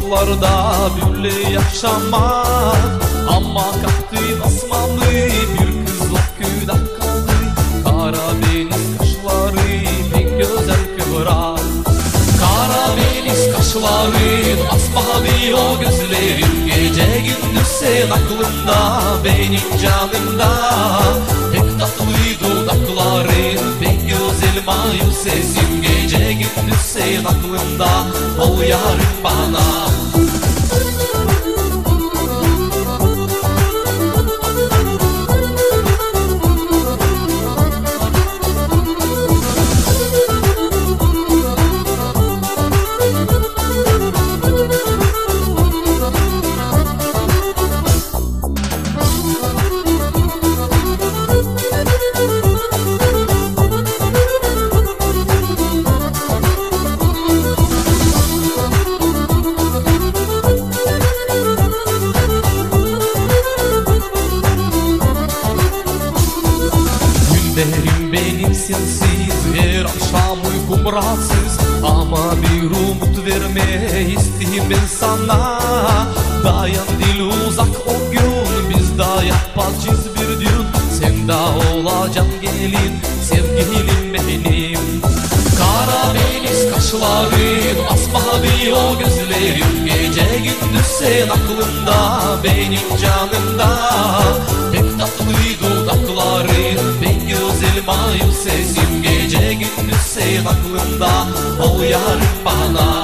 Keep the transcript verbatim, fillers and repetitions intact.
uzaklarda böyle yaşamak. Ama kalktı asmalı bir kız o köyde kaldı. Karadeniz kaşları pek güzel kıvrak. Karadeniz kaşların asmalı o gözlerin. Gece gündüz sen aklımda benim canımda. Pek tatlı dudakların pek güzel mayıl sesin. Gece gündüz sen aklımda ol yarım bana. Günlerim benim sensiz, her akşam uykum rahatsız. Ama bir umut verme isteyim ben sana. Dayan dil uzak o gün, biz da yapacağız bir düğün. Sen de olacaksın gelin, sevgilim benim. Karadeniz kaşların, asmalı o gözlerim. Gece gündüz sen aklımda, benim canımda. Pek tatlı dudakların, pek güzel mayıl sesim. Gece gündüz sen aklımda, ol yarım bana.